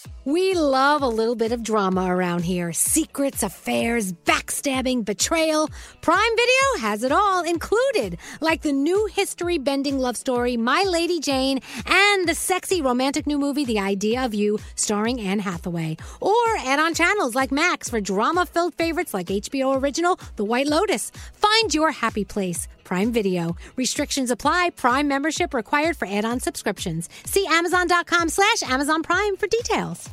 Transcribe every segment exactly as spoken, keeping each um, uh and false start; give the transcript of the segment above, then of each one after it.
We love a little bit of drama around here. Secrets, affairs, backstabbing, betrayal. Prime Video has it all included. Like the new history-bending love story, My Lady Jane, and the sexy romantic new movie, The Idea of You, starring Anne Hathaway. Or add-on channels like Max for drama-filled favorites like H B O original The White Lotus. Find your happy place. Prime Video. Restrictions apply. Prime membership required for add-on subscriptions. See Amazon.com slash Amazon Prime for details.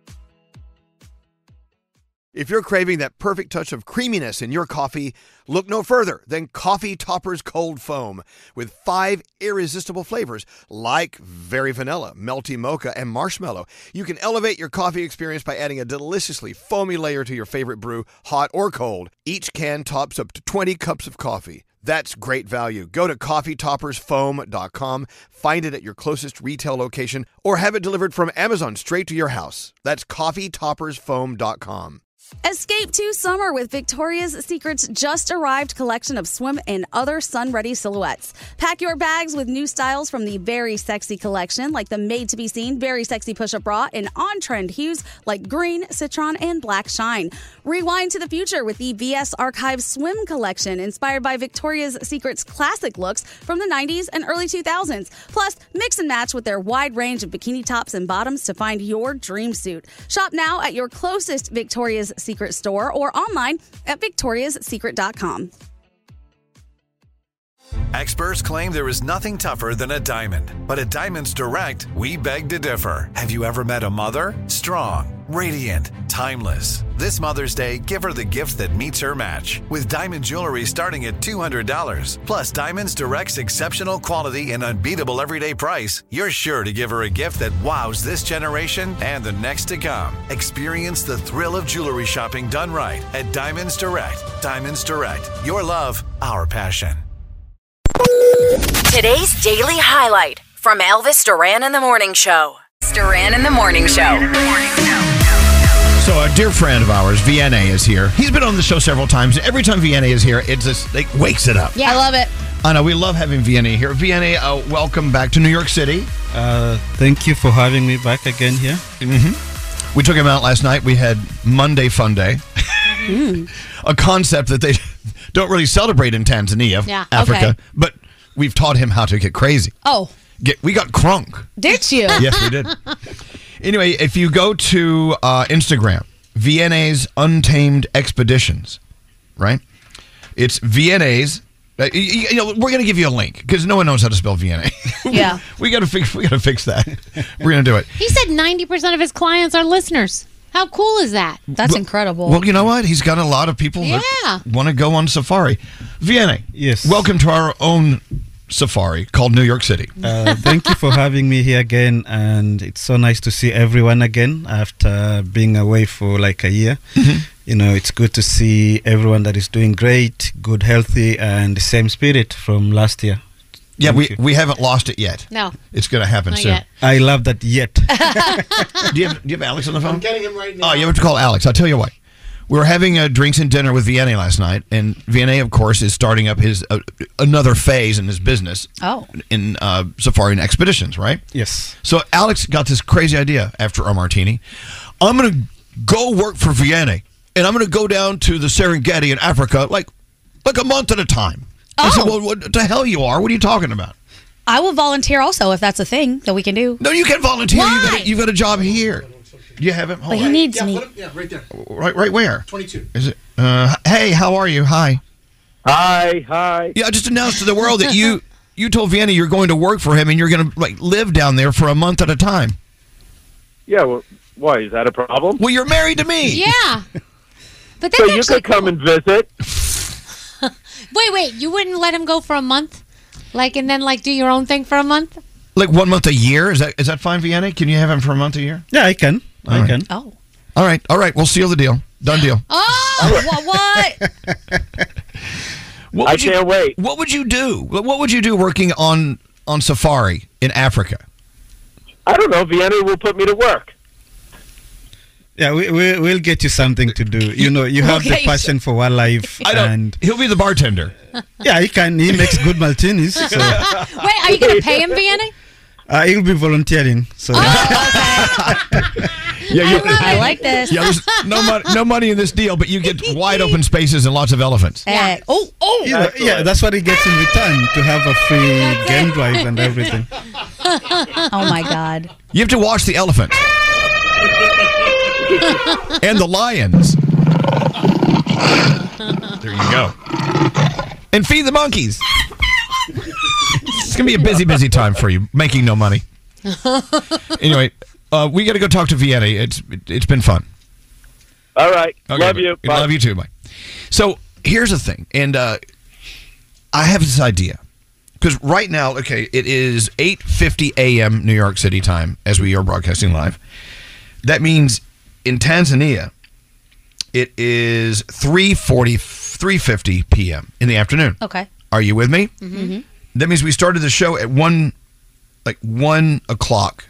If you're craving that perfect touch of creaminess in your coffee, look no further than Coffee Topper's Cold Foam with five irresistible flavors like very vanilla, melty mocha, and marshmallow. You can elevate your coffee experience by adding a deliciously foamy layer to your favorite brew, hot or cold. Each can tops up to twenty cups of coffee. That's great value. Go to coffee toppers foam dot com, find it at your closest retail location, or have it delivered from Amazon straight to your house. That's coffee toppers foam dot com. Escape to summer with Victoria's Secret's just arrived collection of swim and other sun-ready silhouettes. Pack your bags with new styles from the Very Sexy collection, like the made-to-be-seen Very Sexy push-up bra, and on-trend hues like green, citron, and black shine. Rewind to the future with the V S Archive Swim collection, inspired by Victoria's Secret's classic looks from the nineties and early two thousands. Plus, mix and match with their wide range of bikini tops and bottoms to find your dream suit. Shop now at your closest Victoria's Secret store or online at victorias secret dot com. Experts claim there is nothing tougher than a diamond. But at Diamonds Direct, we beg to differ. Have you ever met a mother? Strong, radiant, timeless. This Mother's Day, give her the gift that meets her match. With diamond jewelry starting at two hundred dollars. Plus Diamonds Direct's exceptional quality and unbeatable everyday price, you're sure to give her a gift that wows this generation and the next to come. Experience the thrill of jewelry shopping done right at Diamonds Direct. Diamonds Direct. Your love, our passion. Today's daily highlight from Elvis Duran in the Morning Show. Duran in the Morning Show. So a dear friend of ours, V N A, is here. He's been on the show several times. Every time V N A is here, it just like wakes it up. Yeah, I love it. I know, we love having V N A here. V N A, uh, welcome back to New York City. Uh, thank you for having me back again here. Mm-hmm. We took him out last night. We had Monday Fun Day. Mm. A concept that they don't really celebrate in Tanzania, yeah, Africa. Okay. But we've taught him how to get crazy. Oh. Get, we got crunk. Did you? Yes, we did. Anyway, if you go to uh, Instagram, V N A's Untamed Expeditions, right? It's V N A's. Uh, you, you know, we're going to give you a link because no one knows how to spell V N A. Yeah, we got to fix. We got to fix that. We're going to do it. He said ninety percent of his clients are listeners. How cool is that? That's well, incredible. Well, you know what? He's got a lot of people yeah. that want to go on safari. V N A. Yes. Welcome to our own safari called New York City. Uh, thank you for having me here again, and it's so nice to see everyone again after being away for like a year. Mm-hmm. You know, it's good to see everyone that is doing great, good, healthy, and the same spirit from last year. Yeah, Thank we, you. we haven't lost it yet. No. It's going to happen Not soon. yet. I love that yet. do, you have, do you have Alex on the phone? I'm getting him right now. Oh, you have to call Alex. I'll tell you what. We were having uh, drinks and dinner with V N A last night, and V N A, of course, is starting up his uh, another phase in his business. Oh. In uh, safari and expeditions, right? Yes. So Alex got this crazy idea after our martini. I'm going to go work for V N A, and I'm going to go down to the Serengeti in Africa like like a month at a time. Oh. I said, well, what the hell you are? What are you talking about? I will volunteer also if that's a thing that we can do. No, you can't volunteer. Why? You've got, a, you've got a job here. Do you have him? Hold But he on. needs yeah, me. put him- yeah, right there. Right, right where? twenty-two. Is it? Uh, hey, how are you? Hi. Hi, hi. Yeah, I just announced to the world that you you told Vienna you're going to work for him and you're going to like live down there for a month at a time. Yeah, well, why? Is that a problem? Well, you're married to me. Yeah. But that's So you actually could come cool. and visit. Wait, wait. You wouldn't let him go for a month? Like, and then, like, do your own thing for a month? Like one month a year? Is that is that fine, Vienna? Can you have him for a month a year? Yeah, I can. All I right. can. Oh. All right, all right. We'll seal the deal. Done deal. Oh, what? what? What I would you, can't wait. What would you do? What would you do working on on safari in Africa? I don't know. Vienna will put me to work. Yeah, we, we, we'll get you something to do. You know, you have Okay, the passion for wildlife. I don't. And He'll be the bartender. yeah, he can. He makes good martinis. So Wait, are you going to pay him, Vienna? uh, he'll be volunteering. So Oh, okay. Yeah, you, I like this. yeah. There's no money, no money in this deal, but you get wide open spaces and lots of elephants. Uh, oh, oh. You know, yeah, that's what he gets in return, to have a free game drive and everything. Oh my God. You have to watch the elephants and the lions. There you go. And feed the monkeys. It's going to be a busy, busy time for you, making no money. Anyway, uh, we got to go talk to Vienna. It's It's been fun. All right. Okay, Love you. Bye. Love you too. Bye. So here's the thing. And uh, I have this idea. Because right now, okay, it is eight fifty a.m. New York City time as we are broadcasting live. That means in Tanzania, it is three forty, three fifty p.m. in the afternoon. Okay. Are you with me? Mm-hmm. That means we started the show at one, like one o'clock,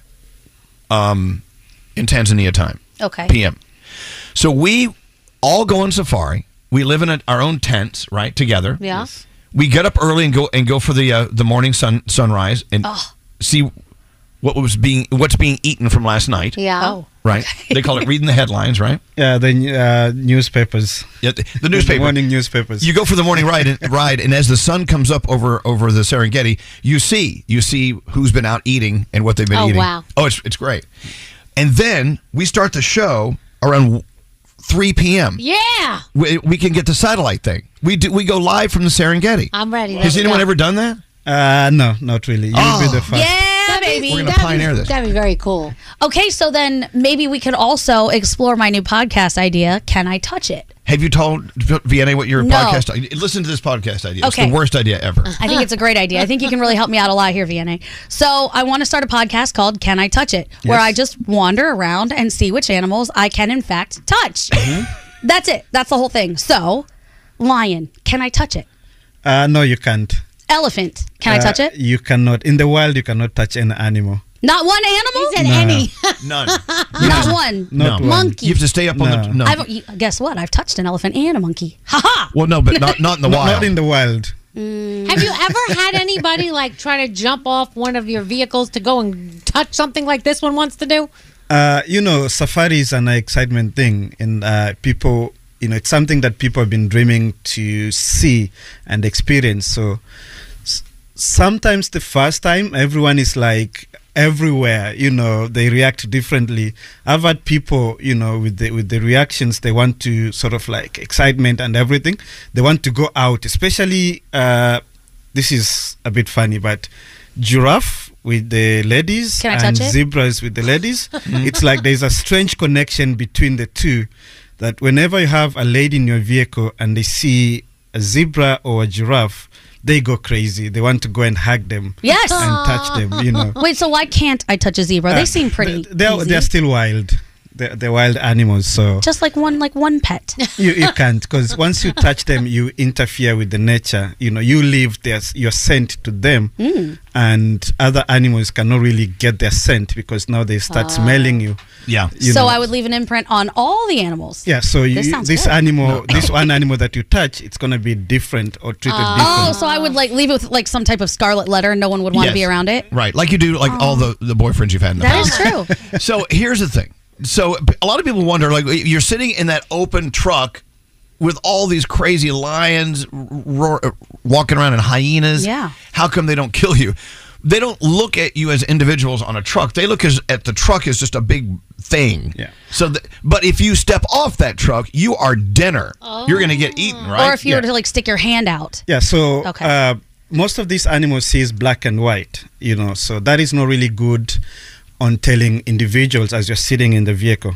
um, in Tanzania time. Okay. P M. So we all go on safari. We live in a, our own tents, right, together. Yeah. Yes. We get up early and go and go for the uh, the morning sun sunrise and oh. see what was being what's being eaten from last night. Yeah. Oh. Right. They call it reading the headlines, right? Yeah, the uh, newspapers. Yeah, the, the newspaper. The morning newspapers. You go for the morning ride, and, ride, and as the sun comes up over over the Serengeti, you see you see who's been out eating and what they've been Oh, eating. wow. Oh, it's it's great. And then we start the show around three p.m. Yeah. We, we can get the satellite thing. We do. We go live from the Serengeti. I'm ready. Has Let's anyone go. ever done that? Uh, no, not really. You'll Oh. be the first. Yeah, baby. We're gonna That'd pioneer be, this. That'd be very cool. Okay, so then maybe we could also explore my new podcast idea. Can I touch it? Have you told Vienna what your No. podcast? Listen to this podcast idea. It's Okay. the worst idea ever. I think it's a great idea. I think you can really help me out a lot here, V N A. So I want to start a podcast called Can I Touch It? Where Yes. I just wander around and see which animals I can in fact touch. That's it. That's the whole thing. So, lion, can I touch it? Uh, no, you can't. Elephant, can I Uh, touch it? You cannot. In the wild, you cannot touch any animal. Not one animal? He said No. any. None. Not one. Not No. one. Monkey. You have to stay up on the. No. No. I've, you- guess what? I've touched an elephant and a monkey. Ha ha! Well, no, but not not in the Not- wild. Not in the wild. Have you ever had anybody like try to jump off one of your vehicles to go and touch something like this one wants to do? Uh, you know, safari is an excitement thing, and uh, people, you know, it's something that people have been dreaming to see and experience. So s- sometimes the first time, everyone is like everywhere. You know, they react differently. I've had people, you know, with the with the reactions, they want to sort of like excitement and everything. They want to go out, especially. Uh, this is a bit funny, but giraffe with the ladies Can I and touch it? zebras with the ladies. It's like there's a strange connection between the two, that whenever you have a lady in your vehicle and they see a zebra or a giraffe, they go crazy. They want to go and hug them. Yes. And touch them, you know. Wait, so why can't I touch a zebra? They Uh, seem pretty. They're, easy. they're still wild. They're, they're wild animals, so Just like one, like one pet. you, you can't, because once you touch them, you interfere with the nature. You know, you leave their, your scent to them, Mm. and other animals cannot really get their scent because now they start smelling you. Yeah. you so know. I would leave an imprint on all the animals. Yeah, so This you, sounds this good. animal, this one animal that you touch, it's gonna be different or treated Oh, different. so I would like leave it with like some type of scarlet letter, and no one would want to Yes. be around it. Right, like you do, like all the, the boyfriends you've had in the That past. is true. So here's the thing. So a lot of people wonder, like, you're sitting in that open truck with all these crazy lions roar, walking around and hyenas. Yeah. How come they don't kill you? They don't look at you as individuals on a truck. They look as, at the truck as just a big thing. Yeah. So, th- but if you step off that truck, you are dinner. You're going to get eaten, right? Or if you Yeah. were to like stick your hand out. Yeah, so Okay. uh, most of these animals sees black and white, you know, so that is not really good on telling individuals as you're sitting in the vehicle.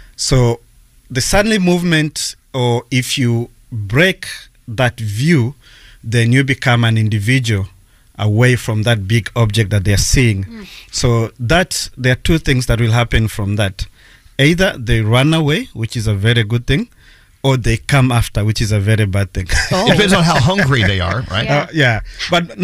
So the suddenly movement, or if you break that view, then you become an individual away from that big object that they're seeing. So that there are two things that will happen from that. Either they run away, which is a very good thing, or they come after, which is a very bad thing. Oh. Depends on how hungry they are, right? Uh, yeah, but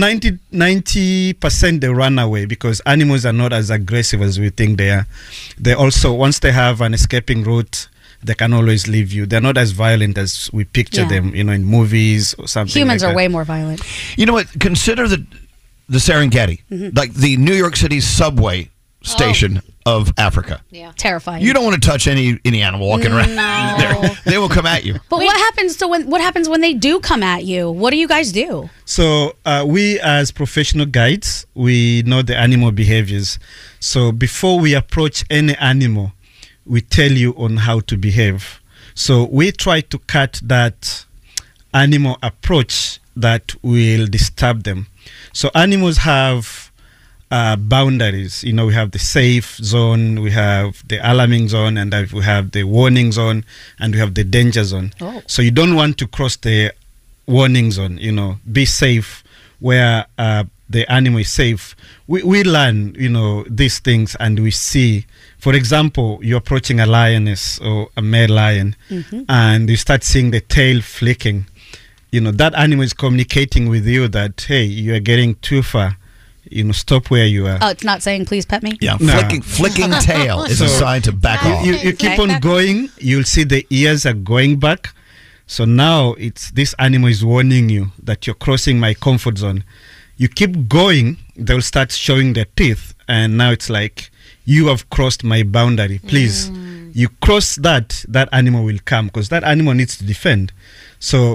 ninety percent they run away because animals are not as aggressive as we think they are. They also, once they have an escaping route, they can always leave you. They're not as violent as we picture Yeah. them, you know, in movies or something. Humans like are that. way more violent. You know what? Consider the the Serengeti, Mm-hmm. like the New York City subway station of Africa. Yeah. Terrifying. You don't want to touch any any animal walking around No. there. They will come at you. But what happens to when what happens when they do come at you? What do you guys do? So uh, we as professional guides, we know the animal behaviors. So before we approach any animal, we tell you on how to behave. So we try to cut that animal approach that will disturb them. So animals have uh, boundaries. You know, we have the safe zone, we have the alarming zone, and uh, we have the warning zone, and we have the danger zone. Oh. So you don't want to cross the warning zone. You know, be safe where uh, the animal is safe. We we learn, you know, these things, and we see. For example, you're approaching a lioness or a male lion, Mhm. and you start seeing the tail flicking. You know, that animal is communicating with you that, hey, you are getting too far. You know, stop where you are. Oh, it's not saying please pet me? Yeah, No. flicking flicking tail is a So- sign to back You, off. you, you keep on going, you'll see the ears are going back. So now it's this animal is warning you that you're crossing my comfort zone. You keep going, they'll start showing their teeth, and now it's like, you have crossed my boundary. Please, you cross that, that animal will come, because that animal needs to defend. So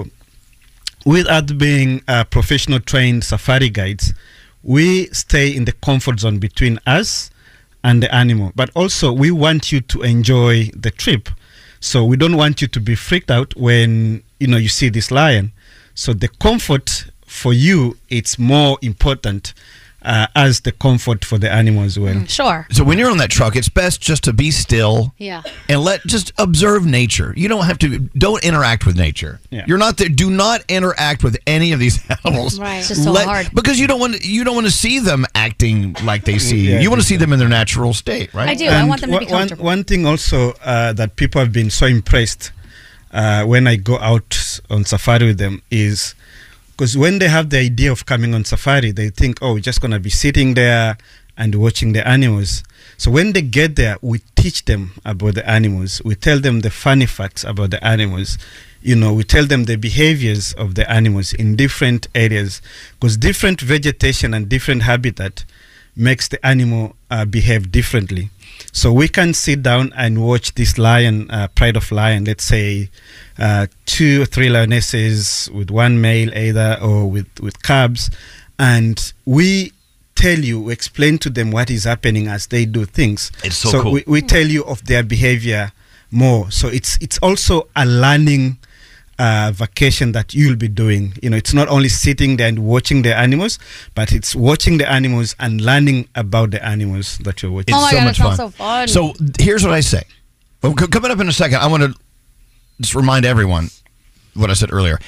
with us being uh, professional trained safari guides, we stay in the comfort zone between us and the animal. But also, we want you to enjoy the trip. So we don't want you to be freaked out when, you know, you see this lion. So the comfort for you, it's more important uh, as the comfort for the animal as well. Sure. So when you're on that truck, it's best just to be still Yeah. and let just observe nature. You don't have to don't interact with nature. Yeah. You're not there. Do not interact with any of these animals. Right. It's just so Let- hard. because you don't want you don't want to see them acting like they see you. Yeah, You want to see them in their natural state, right? I do. I And want them to be one- one- comfortable. One thing also uh, that people have been so impressed uh, when I go out on safari with them is because when they have the idea of coming on safari, they think, oh, we're just going to be sitting there and watching the animals. So when they get there, we teach them about the animals. We tell them the funny facts about the animals. You know, we tell them the behaviors of the animals in different areas, because different vegetation and different habitat makes the animal uh, behave differently. So we can sit down and watch this lion, uh, pride of lion, let's say uh, two or three lionesses with one male either, or with, with cubs, and we tell you, we explain to them what is happening as they do things. It's so cool. we, we tell you of their behavior more. So it's it's also a learning uh, vacation that you'll be doing. You know, it's not only sitting there and watching the animals, but it's watching the animals and learning about the animals that you're watching. Oh my so God, much it sounds fun. so fun. So here's what I say. Well, c- coming up in a second, I want to just remind everyone what I said earlier.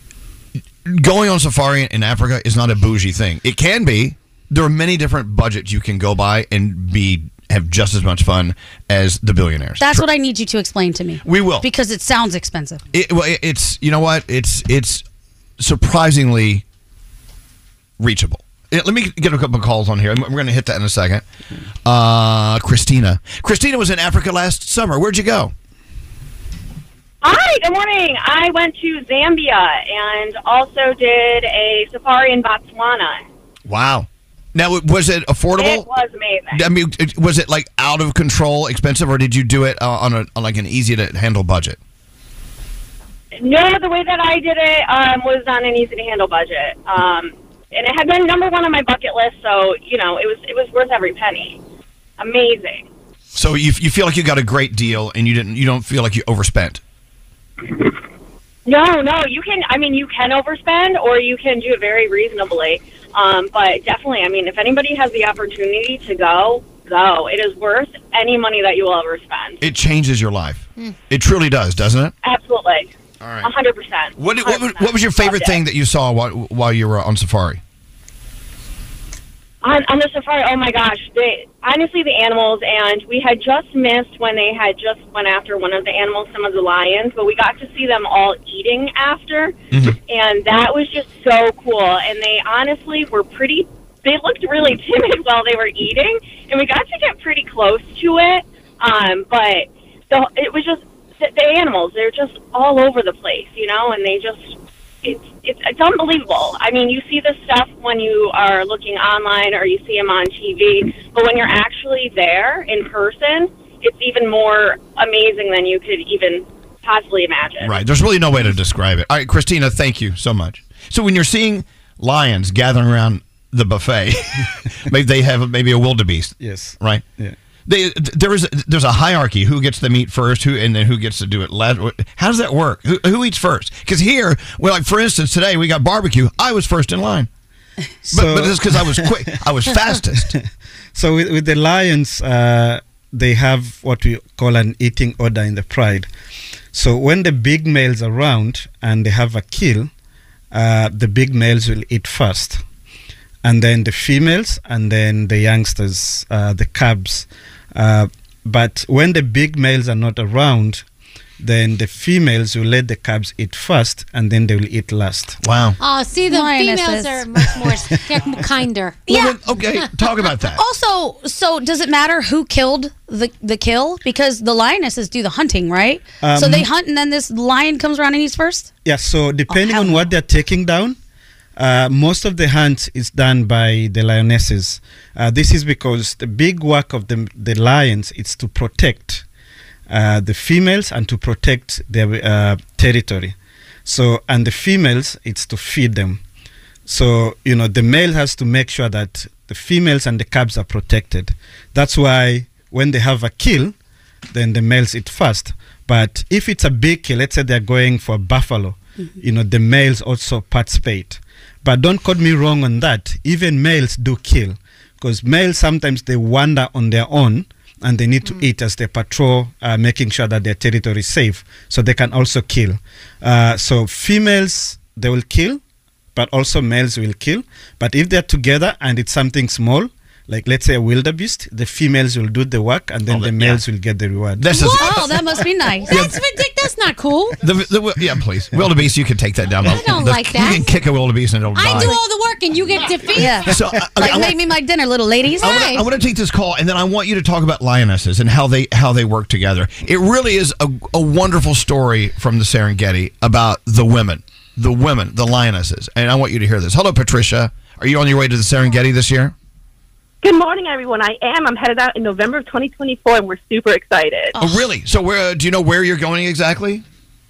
Going on safari in Africa is not a bougie thing. It can be. There are many different budgets you can go by and be have just as much fun as the billionaires. That's what I need you to explain to me. We will. Because it sounds expensive. It, well, it- it's you know what it's it's surprisingly reachable. Eh, Let me get a couple of calls on here. We're going to hit that in a second. Uh, Christina. Christina was in Africa last summer. Where'd you go? Hi, good morning. I went to Zambia and also did a safari in Botswana. Wow. Now, was it affordable? It was amazing. I mean, it- was it like out of control, expensive, or did you do it uh, on a on like an easy to handle budget? No, the way that I did it um, was on an easy to handle budget, um, and it had been number one on my bucket list. So you know, it was it was worth every penny. Amazing. So you you feel like you got a great deal, and you didn't you don't feel like you overspent. No, no, you can. I mean, you can overspend, or you can do it very reasonably. Um, but definitely, I mean, if anybody has the opportunity to go, go. It is worth any money that you will ever spend. It changes your life. It truly does, doesn't it? Absolutely. All right. A hundred percent. What what, was- what was your favorite thing that you saw while, while you were on safari? On, on the safari, oh my gosh, they, honestly, the animals, and we had just missed when they had just went after one of the animals, some of the lions, but we got to see them all eating after, and that was just so cool, and they honestly were pretty, they looked really timid while they were eating, and we got to get pretty close to it, um, but the, it was just, the, the animals, they're just all over the place, you know, and they just, it's, it's it's unbelievable. I mean, you see this stuff when you are looking online or you see them on T V, but when you're actually there in person, it's even more amazing than you could even possibly imagine. Right. There's really no way to describe it. All right, Christina, thank you so much. So when you're seeing lions gathering around the buffet, maybe they have maybe a wildebeest. Yes. Right? Yeah. They, there is there's a hierarchy. Who gets the meat first, who and then who gets to do it last? How does that work? Who, who eats first? Because here, well, like for instance, today we got barbecue. I was first in line. So, but, but it's because I was quick. I was fastest. So with, with the lions, uh, they have what we call an eating order in the pride. So when the big males are around and they have a kill, uh, the big males will eat first, and then the females, and then the youngsters, uh, the cubs. Uh, but when the big males are not around, then the females will let the cubs eat first, and then they will eat last. Wow. Oh, see, the Lionesses. females are much more they're kinder. Well, then, okay, talk about that. Also, so does it matter who killed the the kill? Because the lionesses do the hunting, right? Um, so they hunt, and then this lion comes around and eats first? Yeah, so depending Oh, hell on what they're taking down, uh, most of the hunt is done by the lionesses. Uh, this is because the big work of the, the lions is to protect uh, the females and to protect their uh, territory. So, and the females, it's to feed them. So, you know, the male has to make sure that the females and the cubs are protected. That's why when they have a kill, then the males eat first. But if it's a big kill, let's say they're going for buffalo, mm-hmm. you know, the males also participate. But don't quote me wrong on that. Even males do kill, because males sometimes they wander on their own and they need to mm. eat as they patrol, uh, making sure that their territory is safe. So they can also kill. Uh, so females, they will kill, but also males will kill. But if they're together and it's something small, like let's say a wildebeest, the females will do the work and then Oh, the yeah. males will get the reward. This is Oh, that must be nice. That's ridiculous. That's not cool. the, the yeah, please, wildebeest. You can take that down. I don't The- like that. You can kick a wildebeest and it'll die. I do all the work and you get defeated. Yeah. So, uh, okay, Like, I make want- me my dinner, little ladies. I want, to, I want to take this call, and then I want you to talk about lionesses and how they how they work together. It really is a, a wonderful story from the Serengeti about the women, the women, the lionesses, and I want you to hear this. Hello, Patricia. Are you on your way to the Serengeti this year? Good morning, everyone. I am. I'm headed out in November of twenty twenty-four, and we're super excited. Oh, really? So, where do you know where you're going exactly?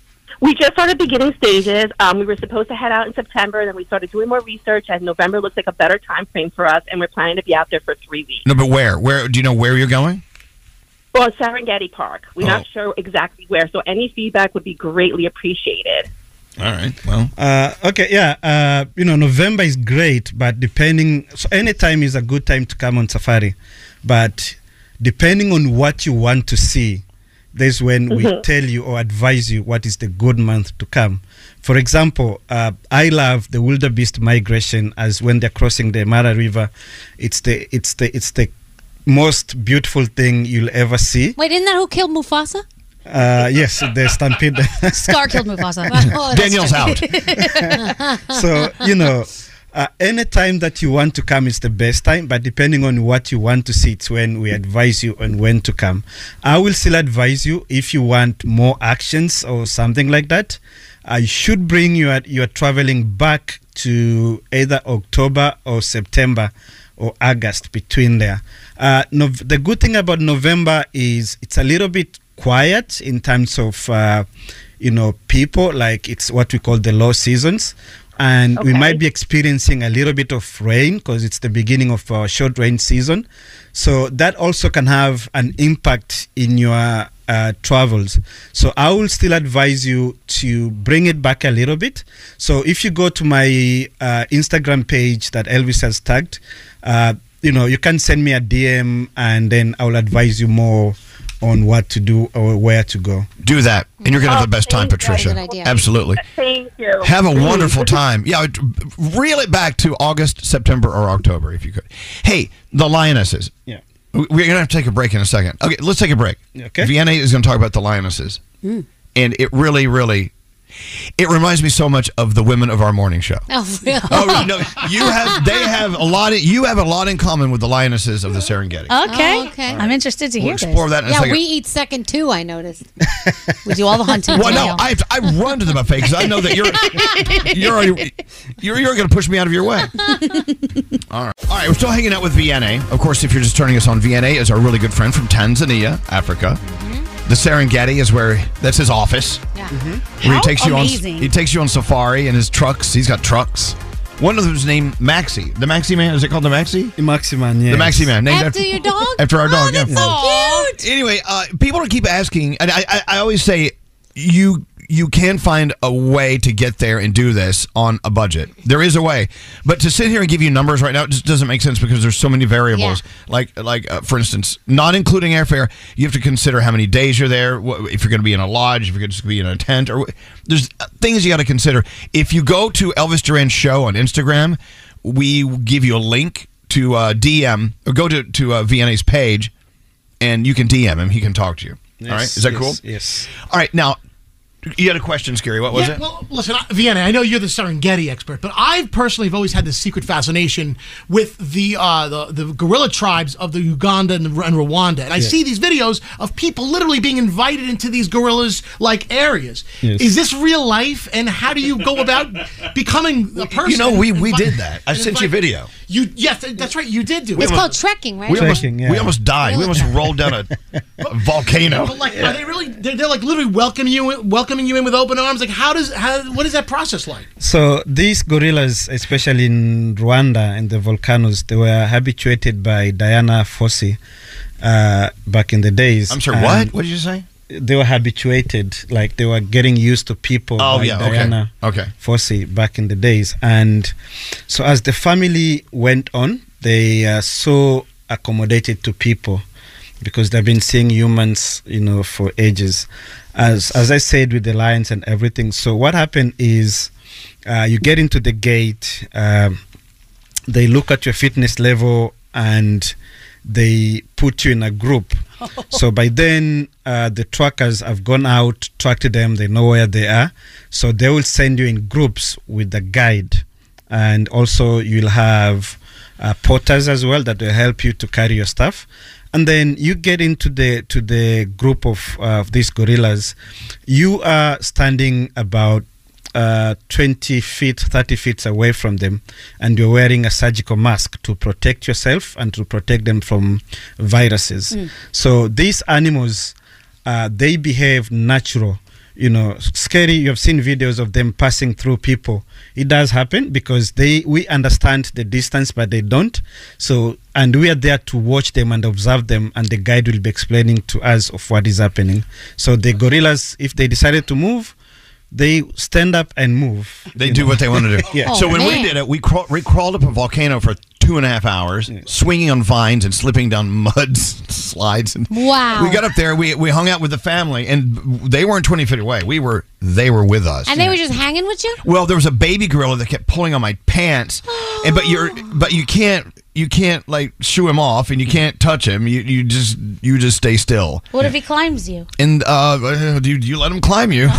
We just started beginning stages. Um, we were supposed to head out in September, and then we started doing more research, and November looks like a better time frame for us, and we're planning to be out there for three weeks. No, but where? Where do you know where you're going? Well, Serengeti Park. We're Oh. not sure exactly where, so any feedback would be greatly appreciated. All right. Well, Uh, okay, yeah. Uh, you know, November is great, but depending, so any time is a good time to come on safari. But depending on what you want to see, there's when we Mhm. tell you or advise you what is the good month to come. For example, uh, I love the wildebeest migration as when they're crossing the Mara River. It's the it's the it's the most beautiful thing you'll ever see. Wait, isn't that who killed Mufasa? Uh, yes, the stampede. Scar killed Mufasa. Oh, that's Daniel's right. out. So, you know, uh, any time that you want to come is the best time, but depending on what you want to see, it's when we advise you on when to come. I will still advise you if you want more actions or something like that. I should bring you at you're traveling back to either October or September or August, between there. Uh, Nov- the good thing about November is it's a little bit quiet in terms of uh, you know, people, like it's what we call the low seasons, and we Okay. might be experiencing a little bit of rain because it's the beginning of our short rain season. So that also can have an impact in your uh, travels. So I will still advise you to bring it back a little bit. So if you go to my uh, Instagram page that Elvis has tagged, uh, you know, you can send me a D M and then I will advise you more on what to do or where to go. Do that, and you're going to have Oh, the best time, thank you. Patricia. Good idea. Absolutely. Thank you. Have a wonderful time. Yeah, t- reel it back to August, September, or October if you could. Hey, the lionesses. Yeah. We- We're going to have to take a break in a second. Okay, let's take a break. Okay. Vienna is going to talk about the lionesses. Mm. And it really, really, It reminds me so much of the women of our morning show. Oh, really? Oh no, you have they have a lot. Of, you have a lot in common with the lionesses of the Serengeti. Okay. Oh, okay. I'm interested to We'll hear explore this. that in a Yeah, second. we eat second too, I noticed. We do all the hunting. Well, no, Danielle. I have to, I run to the buffet because I know that you're you're already, you're you're going to push me out of your way. All right, all right. We're still hanging out with V N A. Of course, if you're just turning us on, V N A is our really good friend from Tanzania, Africa. The Serengeti is where that's his office. Yeah. Where How he takes you amazing. on he takes you on safari in his trucks. He's got trucks. One of them is named Maxi. The Maxi Man, is it called the Maxi? The Maxi Man, yes. The Maxi Man, named After your dog? After our dog, Oh, that's yeah. so cute. Anyway, uh, people keep asking, and I, I, I always say you you can find a way to get there and do this on a budget. There is a way, but to sit here and give you numbers right now it just doesn't make sense because there's so many variables. Yeah. Like like uh, for instance, not including airfare, you have to consider how many days you're there, wh- if you're going to be in a lodge, if you're just going to be in a tent, or wh- there's things you got to consider. If you go to Elvis Duran Show on Instagram, we give you a link to uh, D M or go to to uh, V N A's page, and you can D M him. He can talk to you. Yes, All right, is that yes, cool? Yes. All right, now you had a question, Scary. What was yeah, it? Well, listen, I- Vienna, I know you're the Serengeti expert, but I personally have always had this secret fascination with the uh, the, the gorilla tribes of the Uganda and, and Rwanda. And I Yeah. see these videos of people literally being invited into these gorillas-like areas. Yes. Is this real life? And how do you go about becoming a person? You know, we we Invi- did that. I sent you a invite- video. You yes, that's right. You did do it. It's called trekking, right? We almost, Trekking, yeah. we almost died. We almost rolled down a, a volcano. But like, are they really? They're, they're like literally welcoming you, welcoming you in with open arms. Like, how does how what is that process like? So these gorillas, especially in Rwanda and the volcanoes, they were habituated by Diana Fossey uh, back in the days. I'm sorry, And what? What did you say? They were habituated, like they were getting used to people Oh, by yeah, okay. Diana Okay. Fossey back in the days. And so as the family went on, they are so accommodated to people because they've been seeing humans, you know, for ages. As as I said with the lions and everything. So what happened is uh, you get into the gate, um, they look at your fitness level and they put you in a group. So by then, uh, the trackers have gone out, tracked them, they know where they are. So they will send you in groups with a guide. And also you'll have uh, porters as well that will help you to carry your stuff. And then you get into the to the group of, uh, of these gorillas. You are standing about uh, twenty feet, thirty feet away from them, and you're wearing a surgical mask to protect yourself and to protect them from viruses. Mm. So these animals, uh, they behave natural. You know, Scary, you have seen videos of them passing through people. It does happen because they we understand the distance, but they don't. So, and we are there to watch them and observe them, and the guide will be explaining to us of what is happening. So the gorillas, if they decided to move, they stand up and move. They you do know. what they want to do. Yeah. So when we did it, we, craw- we crawled up a volcano for two and a half hours, swinging on vines and slipping down mud slides. And Wow. We got up there. We we hung out with the family, and they weren't twenty feet away. We were. They were with us. And they were just hanging with you? Well, there was a baby gorilla that kept pulling on my pants, and but you're but you can't you can't like shoo him off, and you can't touch him. You you just you just stay still. What if he climbs you? And uh, do you, do you let him climb you?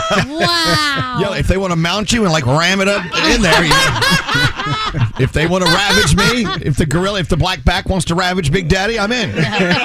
Wow. Yeah, if they want to mount you and like ram it up in there, you know. If they want to ravage me, if the gorilla, if the black back wants to ravage Big Daddy, I'm in.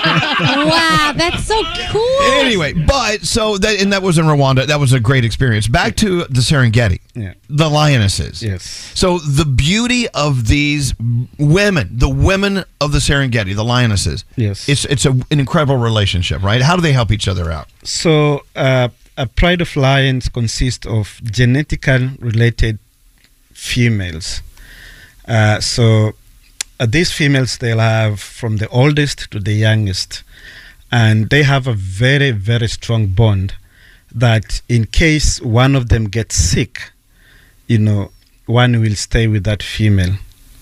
Wow, that's so cool. Anyway, but so that and that was in Rwanda. That was a great experience. Back to the Serengeti, Yeah. the lionesses. Yes. So the beauty of these women, the women of the Serengeti, the lionesses. Yes. It's it's a, an incredible relationship, right? How do they help each other out? So, uh, a pride of lions consists of genetically related females. Uh, so, uh, these females, they'll have from the oldest to the youngest. And they have a very, very strong bond that in case one of them gets sick, you know, one will stay with that female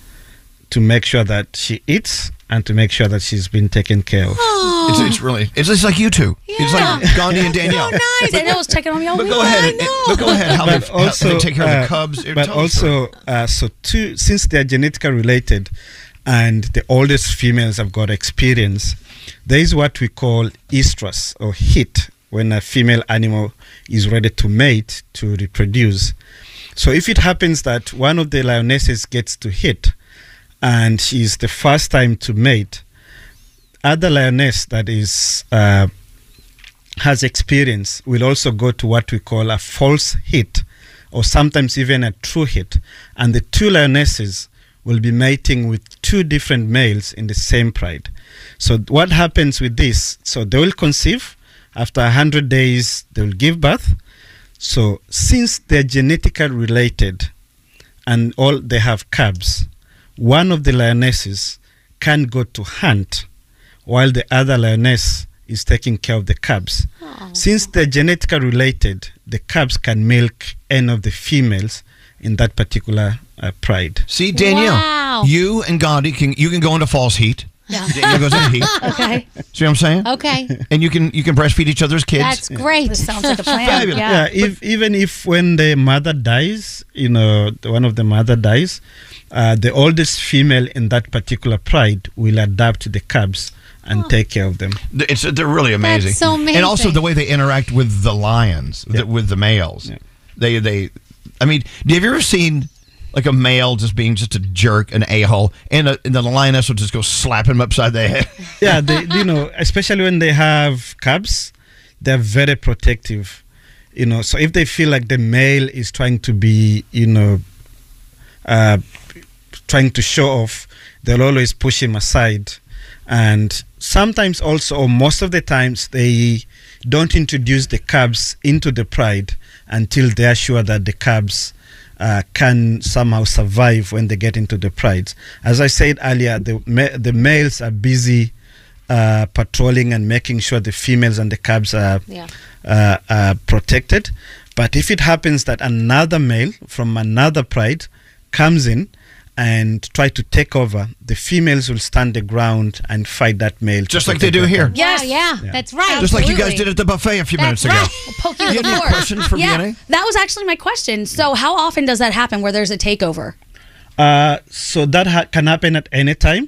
to make sure that she eats and to make sure that she's been taken care of. It's, it's really, it's just like you two. It's like Gandhi and Danielle. Nice. Danielle was checking on y'all. But go ahead. and- But go ahead. How, But they, how they take care of uh, the cubs. But Tell us the story. also, uh, so two, since they are genetically related, and the oldest females have got experience, there is what we call estrus or heat when a female animal is ready to mate, to reproduce. So if it happens that one of the lionesses gets to hit and she's the first time to mate, other lioness that is uh, has experience will also go to what we call a false hit, or sometimes even a true hit, and the two lionesses will be mating with two different males in the same pride. So what happens with this? So they will conceive. After one hundred days, they will give birth. So since they're genetically related and all they have cubs, one of the lionesses can go to hunt while the other lioness is taking care of the cubs. Aww. Since they're genetically related, the cubs can milk any of the females in that particular uh, pride. See, Danielle, Wow. you and Gandhi, can you can go into false heat. Yeah. Danielle goes into heat. Okay. See what I'm saying? Okay. And you can you can breastfeed each other's kids. That's great. This sounds like a plan. Fabulous. Yeah, if, even if when the mother dies, you know, the- one of the mother dies, uh, the oldest female in that particular pride will adapt the cubs and take care of them. It's they're really amazing. That's so And also amazing. the way they interact with the lions, the, with the males. They they, I mean, have you ever seen like a male just being just a jerk, an a hole, and, a, and the lioness will just go slap him upside the head? Yeah, they, you know, especially when they have cubs, they're very protective. You know, so if they feel like the male is trying to be, you know, uh, trying to show off, they'll always push him aside. And sometimes also, or most of the times, they don't introduce the cubs into the pride until they are sure that the cubs uh, can somehow survive when they get into the prides. As I said earlier, the ma- the males are busy uh, patrolling and making sure the females and the cubs are, Yeah. uh, are protected. But if it happens that another male from another pride comes in and try to take over, the females will stand the ground and fight that male. Just like they do here. Yes. Yeah, yeah, that's right. Just like you guys did at the buffet a few That's minutes ago. right. We'll poke you Do you in the have any floor. questions for yeah, V N A? that was actually my question. So how often does that happen where there's a takeover? Uh, so that ha- can happen at any time.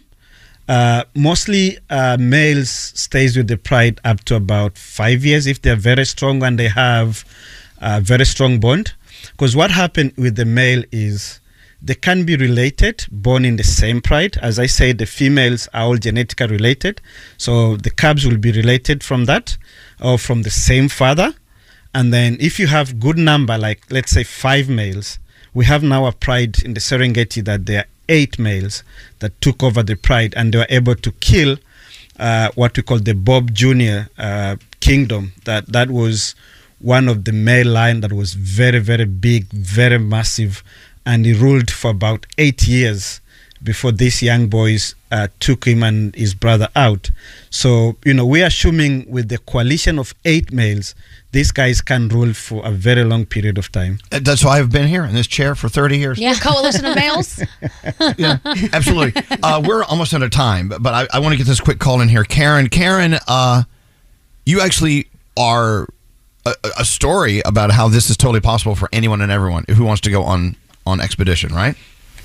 Uh, mostly uh, males stays with the pride up to about five years if they're very strong and they have a very strong bond. Because what happened with the male is they can be related, born in the same pride. As I said, the females are all genetically related. So the cubs will be related from that or from the same father. And then if you have good number, like let's say five males, we have now a pride in the Serengeti that there are eight males that took over the pride and they were able to kill uh, what we call the Bob Junior Uh, kingdom. That that was one of the male lion that was very, very big, very massive, and he ruled for about eight years before these young boys uh, took him and his brother out. So, you know, we're assuming with the coalition of eight males, these guys can rule for a very long period of time. Uh, That's why I've been here in this chair for thirty years. Yeah, coalition of males. Yeah, absolutely. Uh, we're almost out of time, but, but I, I want to get this quick call in here. Karen, Karen, uh, you actually are a, a story about how this is totally possible for anyone and everyone who wants to go on, on expedition, right?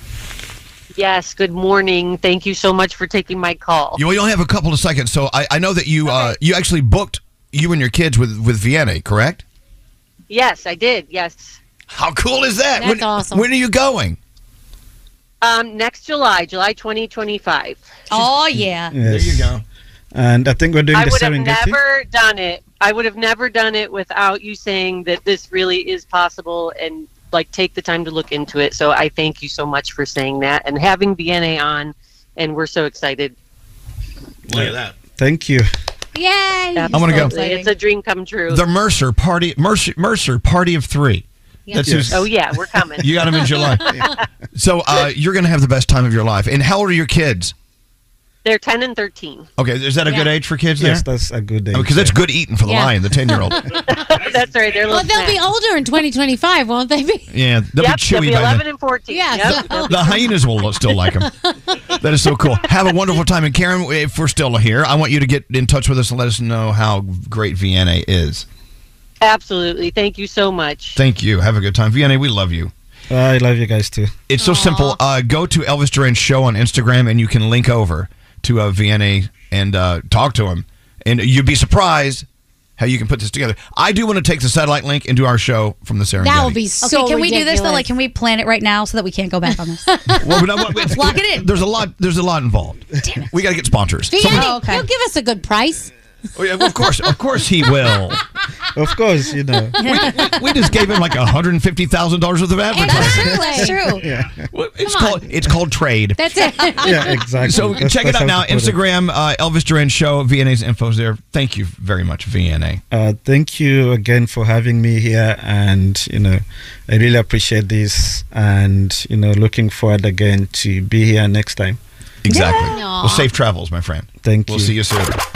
Yes, good morning. Thank you so much for taking my call. You, you only have a couple of seconds, so I, I know that you uh, you actually booked you and your kids with, with V N A, correct? Yes, I did. Yes. How cool is that? That's when, awesome. When are you going? Um, next July, July twenty twenty-five. Oh, yeah. Yes. There you go. And I think we're doing I the would have Serengeti. never done it. I would have never done it without you saying that this really is possible and like take the time to look into it. So I thank you so much for saying that and having V N A on, and we're so excited. Look at that. Thank you. Yay! I'm gonna go. It's a dream come true. The Mercer party, Mercer, Mercer party of three. Yeah. That's Yes. just- Oh yeah, we're coming. You got them in July. So uh, you're going to have the best time of your life. And how old are your kids? They're ten and thirteen. Okay, is that a good Yeah. age for kids Yes, there? that's a good age. Because that's good eating for the Yeah. lion, the ten-year-old. That's right. They're Well, little they'll be snacks. older in twenty twenty-five, won't they be? Yeah, they'll Yep, be chewy they'll be by eleven then. and fourteen. Yeah, Yep. so- The hyenas will still like them. That is so cool. Have a wonderful time. And Karen, if we're still here, I want you to get in touch with us and let us know how great V N A is. Absolutely. Thank you so much. Thank you. Have a good time. V N A, we love you. I love you guys too. It's so simple. Uh, go to Elvis Duran Show on Instagram and you can link over to uh, V N A and uh, talk to him. And you'd be surprised how you can put this together. I do want to take the satellite link into our show from the Serengeti. That would be so Okay, can we do this though? ridiculous. Like, can we plan it right now so that we can't go back on this? Well, but no, well, it's- Lock it in. There's a lot. There's a lot involed. Damn it. We got to get sponsors. Vianney, Someone- Oh, okay. he'll give us a good price. Oh, yeah, well, of course, of course he will. Of course, you know. We just gave him like one hundred fifty thousand dollars worth of advertising. That's true. Yeah. Well, It's called it's called trade. That's it. Yeah, exactly. So That's- check it that's out how now. to put it. Instagram, uh, Elvis Duran Show. V N A's info's there. Thank you very much, V N A. Uh, thank you again for having me here, and you know, I really appreciate this, and you know, looking forward again to be here next time. Exactly. Yeah. Well, safe travels, my friend. Thank We'll you. see you soon.